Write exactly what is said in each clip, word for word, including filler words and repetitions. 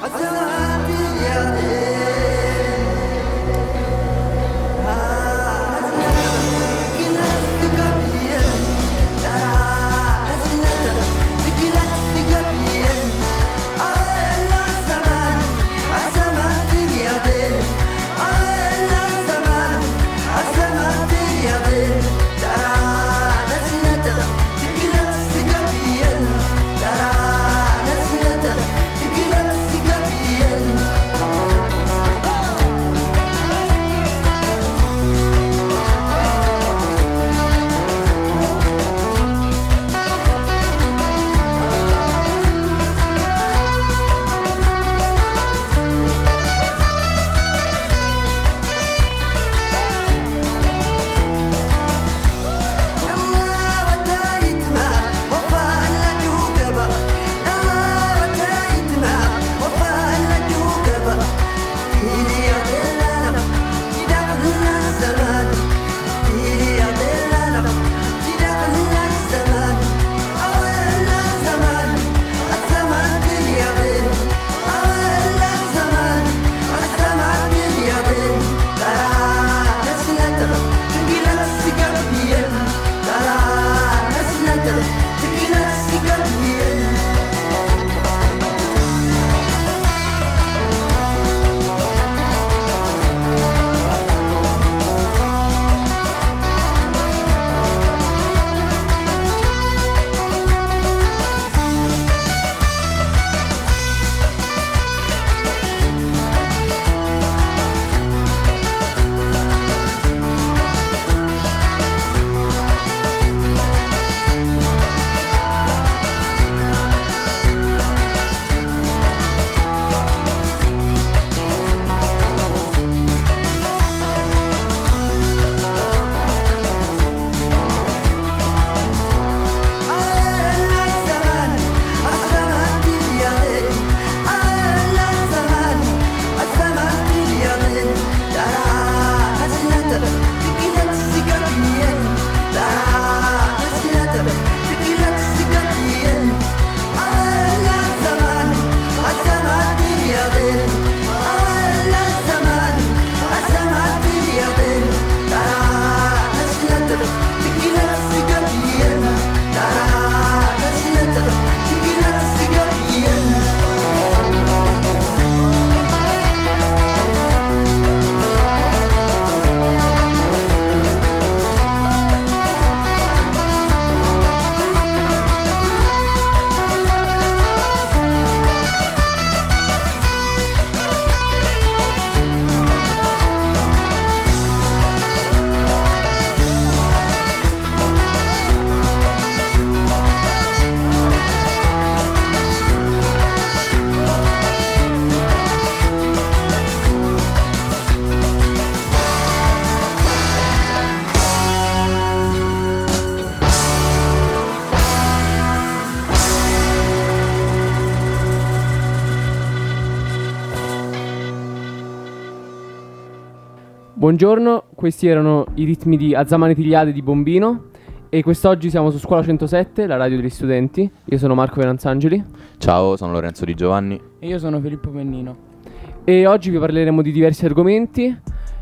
Buongiorno, questi erano i ritmi di Azzamani Tigliade di Bombino e quest'oggi siamo su Scuola centosette, la radio degli studenti. Io sono Marco Venanzangeli. Ciao, sono Lorenzo Di Giovanni. E io sono Filippo Pennino. E oggi vi parleremo di diversi argomenti.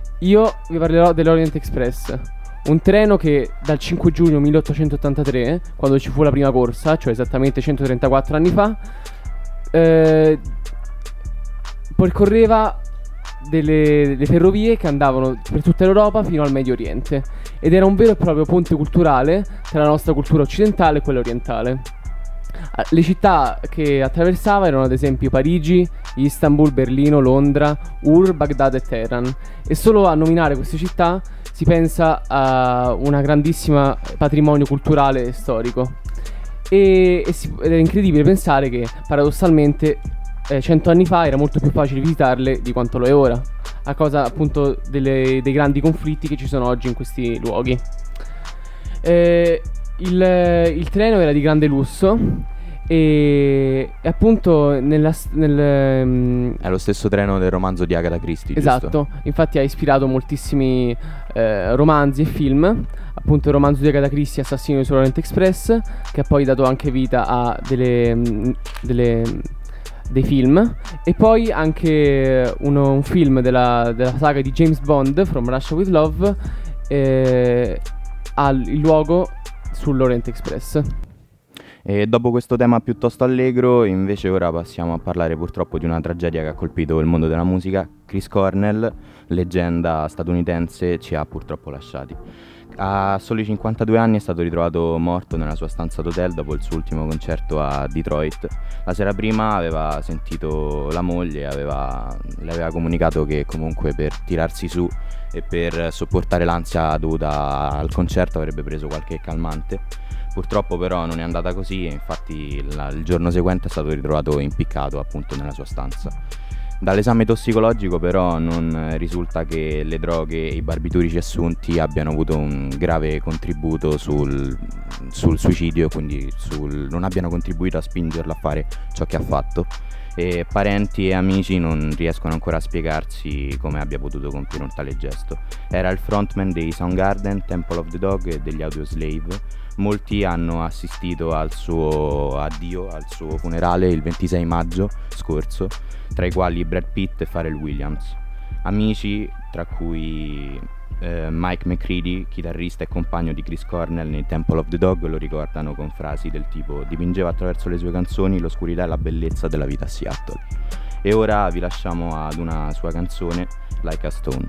Io vi parlerò dell'Orient Express, un treno che dal cinque giugno milleottocentottantatré, quando ci fu la prima corsa, cioè esattamente centotrentaquattro anni fa, eh, percorreva delle, delle ferrovie che andavano per tutta l'Europa fino al Medio Oriente ed era un vero e proprio ponte culturale tra la nostra cultura occidentale e quella orientale. Le città che attraversava erano ad esempio Parigi, Istanbul, Berlino, Londra, Ur, Baghdad e Teheran, e solo a nominare queste città si pensa a una grandissima patrimonio culturale e storico. E, e si, ed è incredibile pensare che paradossalmente eh, cento anni fa era molto più facile visitarle di quanto lo è ora, a causa appunto delle, dei grandi conflitti che ci sono oggi in questi luoghi. Eh, Il, il treno era di grande lusso e, e appunto nella, nel, um, È lo stesso treno del romanzo di Agatha Christie, esatto, giusto? Infatti ha ispirato moltissimi eh, romanzi e film. Appunto il romanzo di Agatha Christie, Assassino sull'Orient Express, che ha poi dato anche vita a delle, delle dei film, e poi anche uno, un film della, della saga di James Bond, From Russia with Love, eh, ha il luogo sull'Orient Express. E dopo questo tema piuttosto allegro, invece ora passiamo a parlare purtroppo di una tragedia che ha colpito il mondo della musica. Chris Cornell, leggenda statunitense, ci ha purtroppo lasciati. A soli cinquantadue anni è stato ritrovato morto nella sua stanza d'hotel dopo il suo ultimo concerto a Detroit. La sera prima aveva sentito la moglie, aveva, le aveva comunicato che comunque per tirarsi su e per sopportare l'ansia dovuta al concerto avrebbe preso qualche calmante. Purtroppo però non è andata così e infatti la, il giorno seguente è stato ritrovato impiccato appunto nella sua stanza. Dall'esame tossicologico però non risulta che le droghe e i barbiturici assunti abbiano avuto un grave contributo sul, sul suicidio e quindi sul, non abbiano contribuito a spingerlo a fare ciò che ha fatto. E parenti e amici non riescono ancora a spiegarsi come abbia potuto compiere un tale gesto. Era il frontman dei Soundgarden, Temple of the Dog e degli Audioslave. Molti hanno assistito al suo addio, al suo funerale il ventisei maggio scorso, tra i quali Brad Pitt e Pharrell Williams. Amici, tra cui eh, Mike McCready, chitarrista e compagno di Chris Cornell nei Temple of the Dog, lo ricordano con frasi del tipo: dipingeva attraverso le sue canzoni l'oscurità e la bellezza della vita a Seattle. E ora vi lasciamo ad una sua canzone, Like a Stone.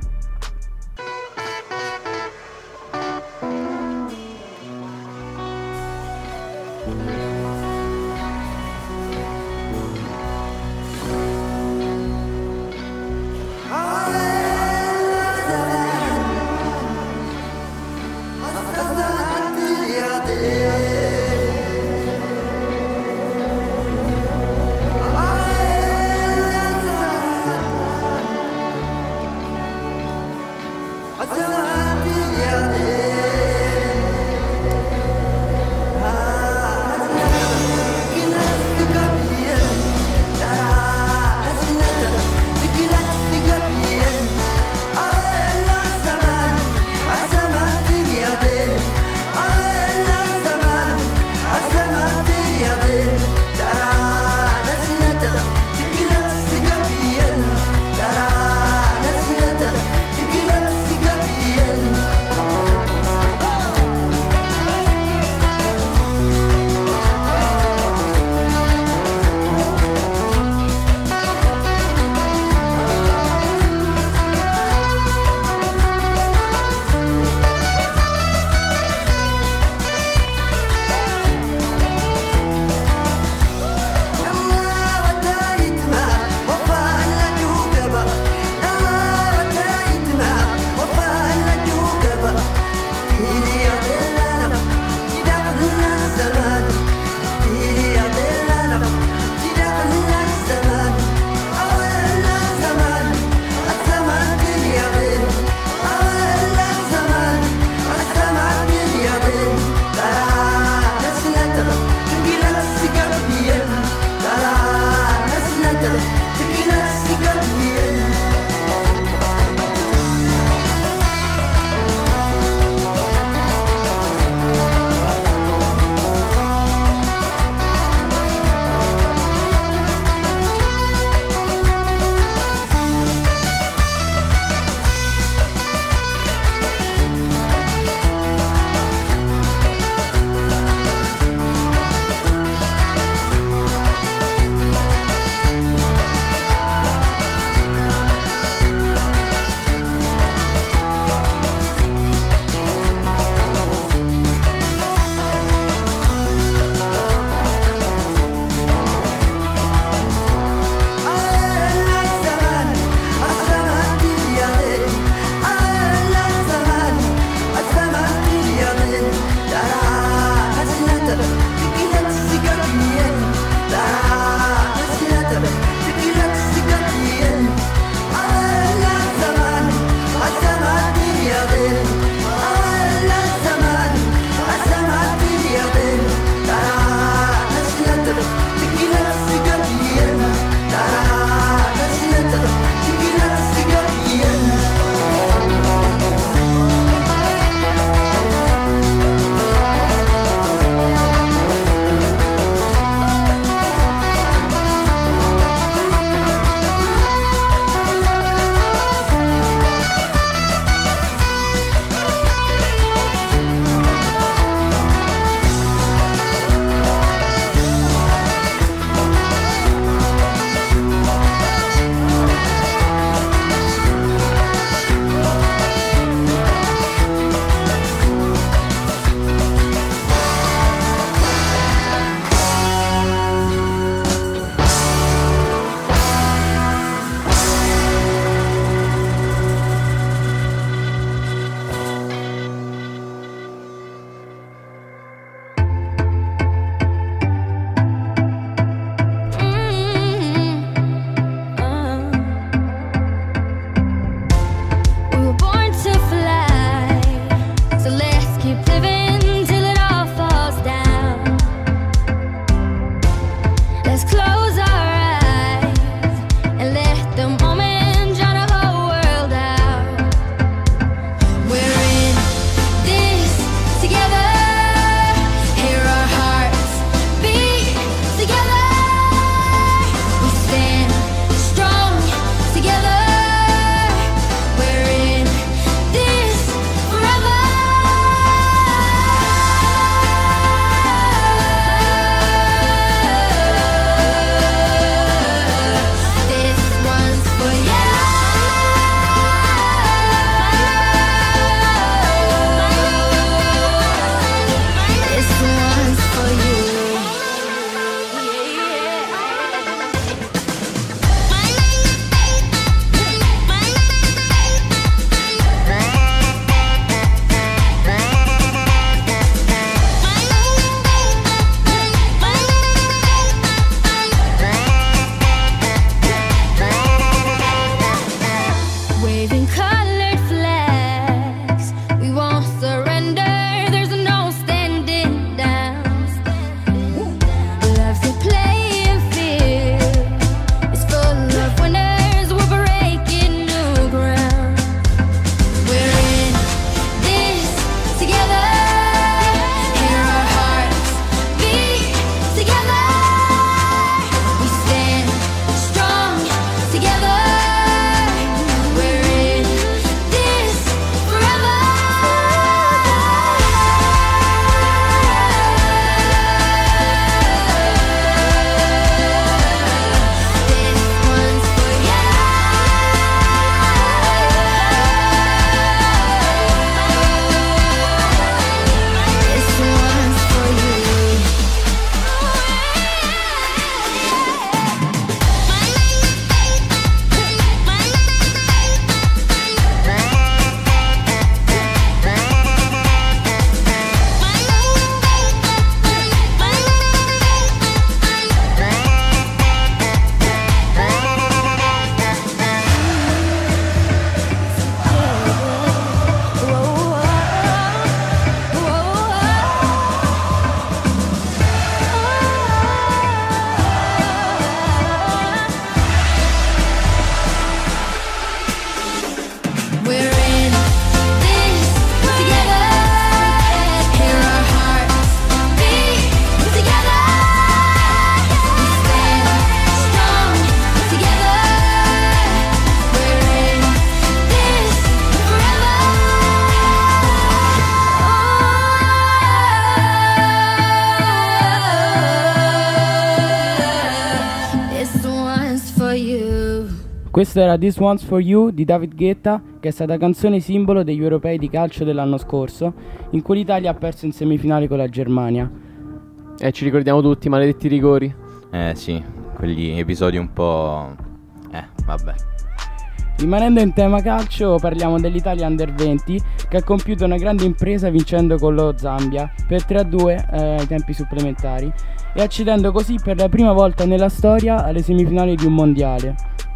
you. Questo era This One's For You di David Guetta, che è stata canzone simbolo degli europei di calcio dell'anno scorso, in cui l'Italia ha perso in semifinale con la Germania. Eh, ci ricordiamo tutti, maledetti rigori. Eh sì, quegli episodi un po'... Eh, vabbè. Rimanendo in tema calcio, parliamo dell'Italia Under venti, che ha compiuto una grande impresa vincendo con lo Zambia per tre a due eh, ai tempi supplementari e accedendo così per la prima volta nella storia alle semifinali di un mondiale.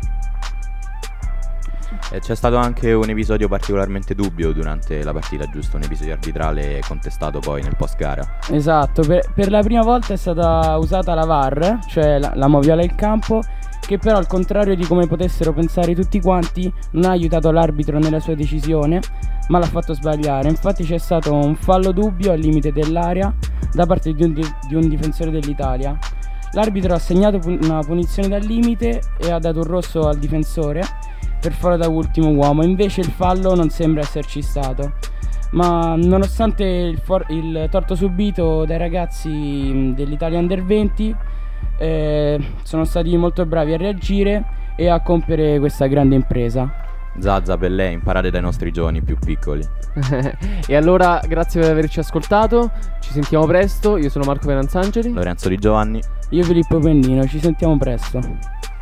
E c'è stato anche un episodio particolarmente dubbio durante la partita, giusto? Un episodio arbitrale contestato poi nel post gara. Esatto, per, per la prima volta è stata usata la V A R, cioè la, la moviola in campo, che però al contrario di come potessero pensare tutti quanti non ha aiutato l'arbitro nella sua decisione, ma l'ha fatto sbagliare. Infatti c'è stato un fallo dubbio al limite dell'area da parte di un, di un difensore dell'Italia. L'arbitro ha segnato una punizione dal limite e ha dato un rosso al difensore per fare da ultimo uomo, invece il fallo non sembra esserci stato. Ma nonostante il, for- il torto subito dai ragazzi dell'Italia Under venti, eh, sono stati molto bravi a reagire e a compiere questa grande impresa. Zazza, per lei, imparate dai nostri giovani più piccoli. E allora grazie per averci ascoltato, ci sentiamo presto. Io sono Marco Venanzangeli, Lorenzo Di Giovanni. Io Filippo Pennino, ci sentiamo presto.